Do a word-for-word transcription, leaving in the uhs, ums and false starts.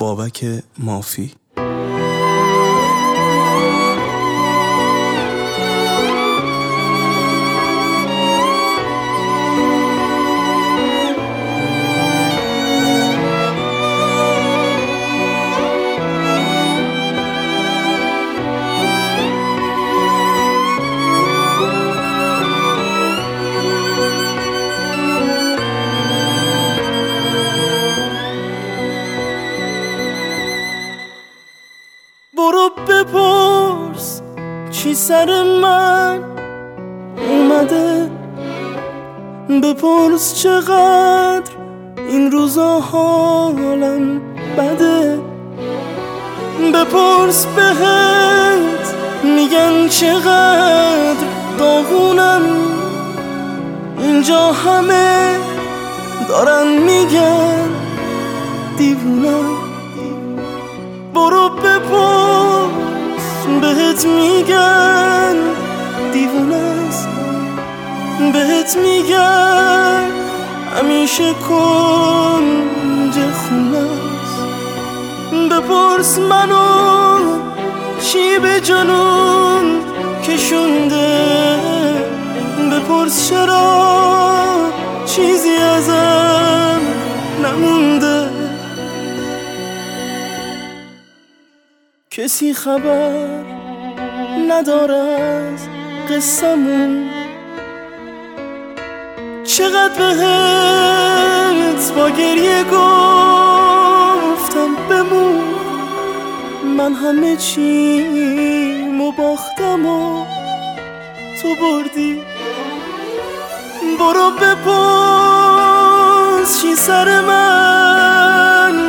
بابک مافی. برو بپرس چی سر من اومده، بپرس چقدر این روزا حالم بده، بپرس بهت میگن چقدر داغونم، اینجا همه دارن میگن دیوونم. برو بپرس بهت میگن دیوونه است، بهت میگن همیشه کنج خونه است. بپرس منو چی به جنون کشونده، بپرس چرا چیزی ازم نمونده. کسی خبر نداره از قصمون، چقدر بهت با گریه گفتم بمون، من همه چیمو باختم و تو بردی. برو بپرس چی سر من